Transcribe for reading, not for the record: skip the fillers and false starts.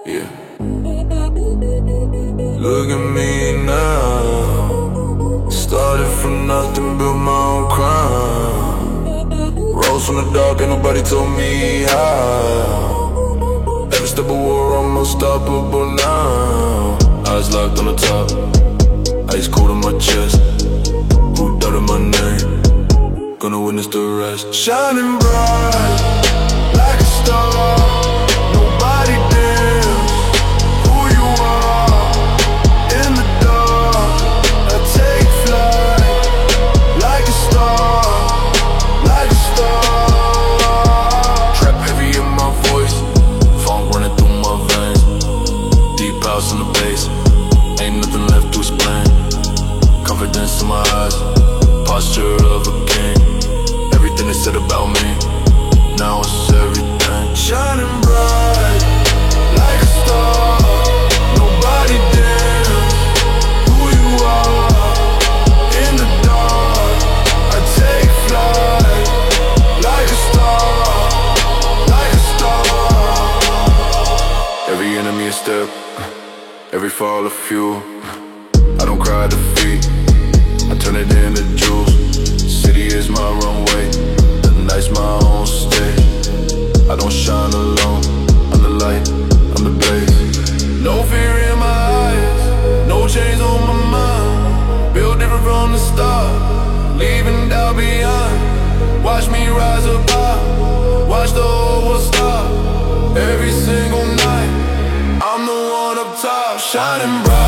Yeah. Look at me now. Started from nothing, built my own crown. Rose from the dark, ain't nobody told me how. Every step of war, I'm unstoppable now. Eyes locked on the top, ice cold on my chest. Who doubted my name? Gonna witness the rest. Shining bright like a star. Nobody dares who you are. In the dark, I take flight like a star, like a star. Trap heavy in my voice, funk running through my veins. Deep house in the bass, ain't nothing left to explain. Confidence in my eyes, posture of a king. Everything they said about me, now it's everything. Shining bright like a star. Nobody dares who you are. In the dark, I take flight like a star, like a star. Every enemy a step, every fall a few. I don't cry defeat, I turn it into jewels. City is my runway, the night's my own stage. I don't shine alone, I'm the light, I'm the blaze. No fear in my eyes, no chains on my mind. Built different from the start, leaving doubt behind. Watch me rise up high, watch the whole world stop. Every single night, I'm the one up top, shining bright.